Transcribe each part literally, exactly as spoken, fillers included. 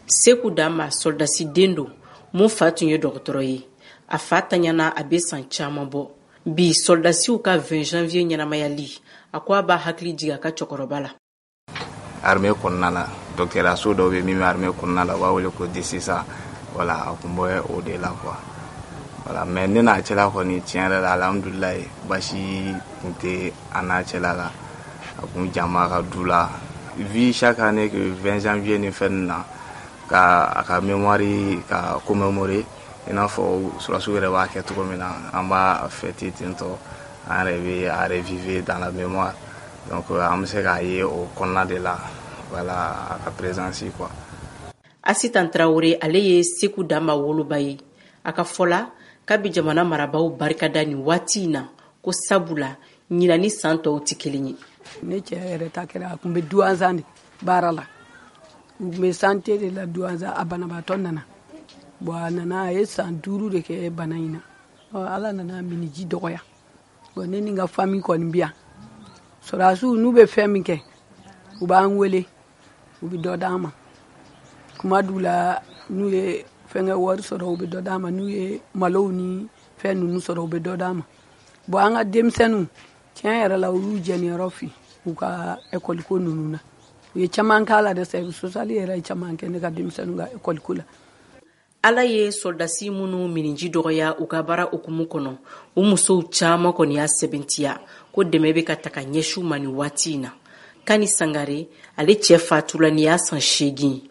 Seku Dama soldasi den don mun fa tun ye dɔgɔtɔrɔ ye. A fa tanyana a bɛ san caman bɔ. Bi soldasiw ka vingt janvier ɲɛnamayali a ko a b'a hakili jigin a ka cɛkɔrɔba la. Armée kɔnɔna la dɔgɔtɔrɔso dɔw bɛ min bɛ armée kɔnɔna la u b'a wele ko D C S A voilà a kun bɔ o de la quoi voilà mais ne n'a cɛla kɔni tiɲɛ yɛrɛ la alhamdulilayi basi kun tɛ a n'a cɛla la a kun jama ka du la vu chaque année que vingt janvier ni fɛn na ka a ka mémoire ka commémorer i n'a fɔ surasiw yɛrɛ b'a kɛ cogo min na an b'a fêter ten tɔ an yɛrɛ bɛ a reviver dans la mémoire donc an bɛ se k'a ye o kɔnɔna de la voilà a ka présence quoi. Asitan Traoré ale ye Seku Dama woloba ye. A ka fɔla k'a bɛ jamana marabaaw barikada nin waati in na ko sabula ɲina ni san tɔw tɛ kelen ye. Ne cɛ yɛrɛ ta kɛra a kun bɛ douze ans de baara la u kun bɛ santé de la douze ans a banabaatɔ nana bon a nana a ye san duuru de kɛ bana in na ala nana miniji dɔgɔya bon ne ni n ka famille kɔni bɛ yan sɔrɔdasiw n'u bɛ fɛn min kɛ u b'an wele u bɛ dɔ d'an ma kuma dɔw la n'u ye fɛnkɛ wari sɔrɔ u bɛ dɔ d'an ma n'u ye malow ni fɛn ninnu sɔrɔ u bɛ dɔ d'an ma bon an ka denmisɛnninw tiɲɛ yɛrɛ la u y'u jɛniyɔrɔ fin u ka école ko ninnu na u ye caman k'a la dɛ service social yɛrɛ ye caman kɛ ne ka denmisɛnninw ka école ko la. Ala ye soldasi minnu miniji dɔgɔya u ka baara hukumu kɔnɔ u musow caman kɔni y'a sɛbɛntiya ko dɛmɛ bɛ ka ta ka ɲɛsiw ma nin waati in na. Kani Sangare ale cɛ fatula ni y'a san seegin.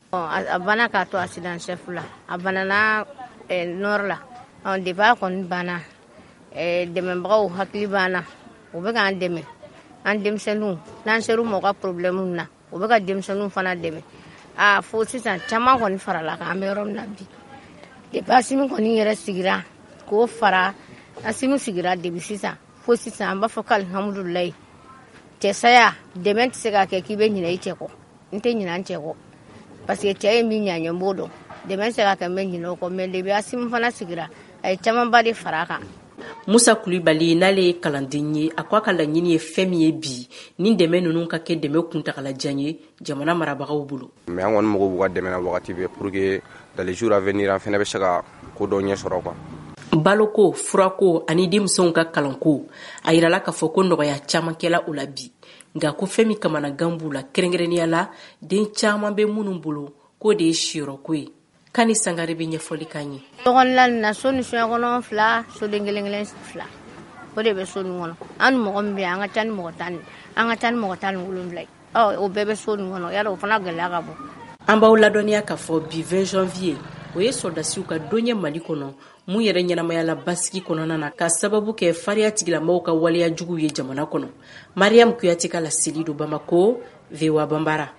A bana k'a to accident chef la a banana nord la depuis a kɔni banna dɛmɛbagaw hakili banna u bɛ k'an dɛmɛ an denmisɛnninw n'an ser'u ma u ka problème na u bɛ ka denmisɛnninw fana dɛmɛ a fo sisan caman kɔni farala kan an bɛ yɔrɔ min na bi depuis Asimi kɔni yɛrɛ sigira k'o fara Asimi sigira depuis sisan fo sisan an b'a fɔ k'alhamdulilayi cɛ saya dɛmɛ tɛ se ka kɛ k'i bɛ ɲinɛ i cɛ kɔ n tɛ ɲinɛ n cɛ kɔ parce que cɛ ye min ɲaɲɛ n b'o dɔn dɛmɛ tɛ se ka kɛ n bɛ ɲinɛ o kɔ mais depuis Asimi fana sigira a ye camanba de fara a kan. Musa Kulibali n'ale ye kalanden ye a ko a ka laɲini ye fɛn min ye bi ni dɛmɛ ninnu ka kɛ dɛmɛ kuntagalajan ye jamana marabagaw bolo. Mais an kɔni mago b'u ka dɛmɛ na wagati bɛɛ pour que dans les jours à venir an fana bɛ se ka ko dɔ ɲɛ sɔrɔ quoi. Baloko, furako ani denmisɛnw ka kalanko a yirala k'a fɔ ko nɔgɔya caman kɛla o la bi nka ko fɛn min kamanagan b'u la kɛrɛnkɛrɛnnenya la den caman bɛ minnu bolo k'o de ye siyɔrɔko ye. Kani Sangare bɛ ɲɛfɔli k'an ye. Dɔgɔnila nin na so ni soɲɛkɔnɔ fila soden kelen kelen fila o de bɛ so nin kɔnɔ an ni mɔgɔ min bɛ yan an ka ca ni mɔgɔ tan ni an ka ca ni mɔgɔ tan ni wolonwula ye o bɛɛ bɛ so nin kɔnɔ yala o fana gɛlɛya ka bon. An b'aw ladɔnniya k'a fɔ bi vingt janvier o ye soldasiw ka don ye Mali kɔnɔ mun yɛrɛ ɲɛnamayala basigi kɔnɔna na ka sababu kɛ fariya tigilamɔgɔw ka waleya jugu ye jamana kɔnɔ. Mariam Kuyate ka laseli do Bamako, V O A Bambara.